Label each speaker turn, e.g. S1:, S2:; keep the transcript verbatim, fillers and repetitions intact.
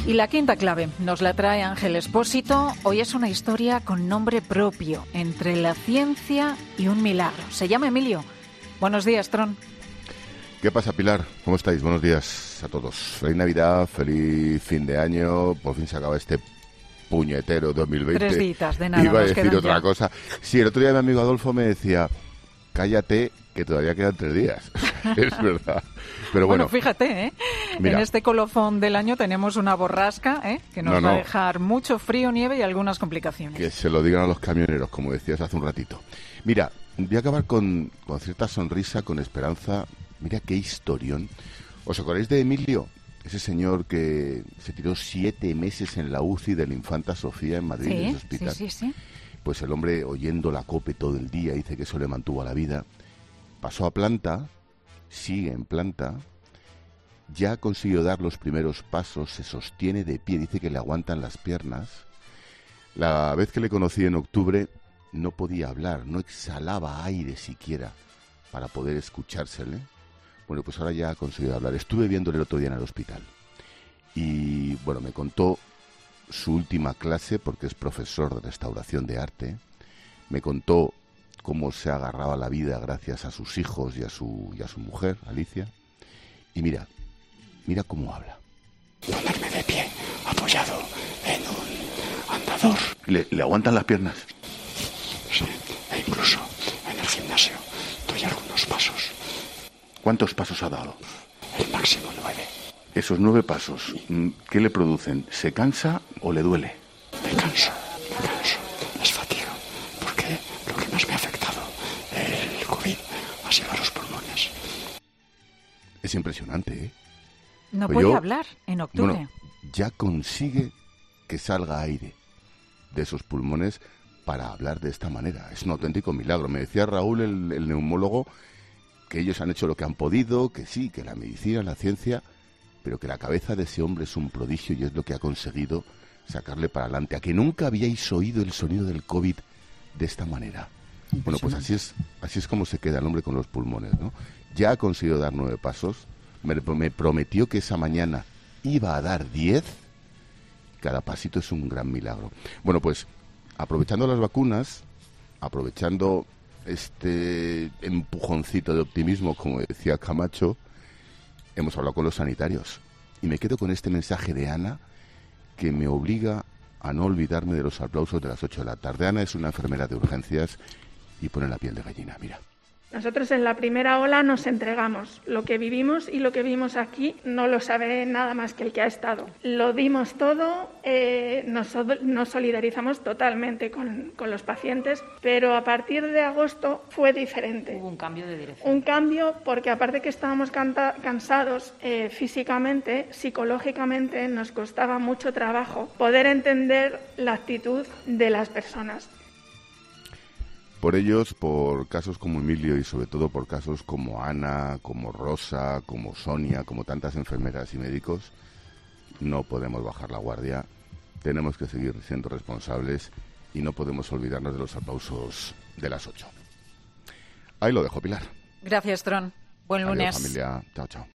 S1: Y la quinta clave nos la trae Ángel Espósito. Hoy es una historia con nombre propio, entre la ciencia y un milagro. Se llama Emilio. Buenos días, Tron.
S2: ¿Qué pasa, Pilar? ¿Cómo estáis? Buenos días a todos. Feliz Navidad, feliz fin de año. Por fin se acaba este puñetero dos mil veinte.
S1: Tres días de nada.
S2: Iba a
S1: nos
S2: decir otra
S1: ya.
S2: cosa. Sí, el otro día mi amigo Adolfo me decía, cállate, que todavía quedan tres días. Es verdad. Pero bueno,
S1: bueno, fíjate, ¿eh?
S2: Mira,
S1: en este colofón del año tenemos una borrasca, ¿eh? Que nos
S2: no, no.
S1: va a dejar mucho frío, nieve y algunas complicaciones.
S2: Que se lo digan a los camioneros, como decías hace un ratito. Mira, voy a acabar con, con cierta sonrisa, con esperanza. Mira qué historión. ¿Os acordáis de Emilio? Ese señor que se tiró siete meses en la U C I de la Infanta Sofía en Madrid, en ese hospital.
S1: Sí, sí, sí.
S2: Pues el hombre, oyendo la COPE todo el día, dice que eso le mantuvo a la vida. Pasó a planta, sigue en planta, ya ha conseguido dar los primeros pasos, se sostiene de pie, dice que le aguantan las piernas. La vez que le conocí en octubre no podía hablar, no exhalaba aire siquiera para poder escuchársele. Bueno, pues ahora ya ha conseguido hablar. Estuve viéndole el otro día en el hospital y, bueno, me contó su última clase, porque es profesor de restauración de arte. Me contó cómo se agarraba la vida gracias a sus hijos y a su, y a su mujer, Alicia. Y mira, mira cómo habla.
S3: Ponerme de pie, apoyado en un andador.
S2: ¿Le, le aguantan las piernas?
S3: Sí, e incluso en el gimnasio doy algunos pasos.
S2: ¿Cuántos pasos ha dado?
S3: El máximo nueve.
S2: Esos nueve pasos, ¿qué le producen? ¿Se cansa o le duele?
S3: Me canso, me canso. Es fatiga, porque lo que más me ha afectado el COVID ha sido a los pulmones.
S2: Es impresionante, ¿eh?
S1: No
S2: Pues
S1: podía
S2: yo,
S1: hablar en octubre.
S2: Bueno, ya consigue que salga aire de esos pulmones para hablar de esta manera. Es un auténtico milagro. Me decía Raúl, el, el neumólogo, que ellos han hecho lo que han podido, que sí, que la medicina, la ciencia, pero que la cabeza de ese hombre es un prodigio y es lo que ha conseguido sacarle para adelante. A que nunca habíais oído el sonido del COVID de esta manera. Bueno, pues así es, así es como se queda el hombre con los pulmones, ¿no? Ya ha conseguido dar nueve pasos. Me, me prometió que esa mañana iba a dar diez. Cada pasito es un gran milagro. Bueno, pues aprovechando las vacunas, aprovechando este empujoncito de optimismo, como decía Camacho, hemos hablado con los sanitarios. Y me quedo con este mensaje de Ana, que me obliga a no olvidarme de los aplausos de las ocho de la tarde. Ana es una enfermera de urgencias y pone la piel de gallina, mira.
S4: Nosotros en la primera ola nos entregamos. Lo que vivimos y lo que vimos aquí no lo sabe nada más que el que ha estado. Lo dimos todo, eh, nos, nos solidarizamos totalmente con, con los pacientes, pero a partir de agosto fue diferente.
S5: Hubo un cambio de dirección.
S4: Un cambio porque aparte que estábamos canta, cansados eh, físicamente, psicológicamente nos costaba mucho trabajo poder entender la actitud de las personas.
S2: Por ellos, por casos como Emilio y sobre todo por casos como Ana, como Rosa, como Sonia, como tantas enfermeras y médicos, no podemos bajar la guardia, tenemos que seguir siendo responsables y no podemos olvidarnos de los aplausos de las ocho. Ahí lo dejo, Pilar.
S1: Gracias, Tron. Buen lunes.
S2: Adiós, familia. Chao, chao.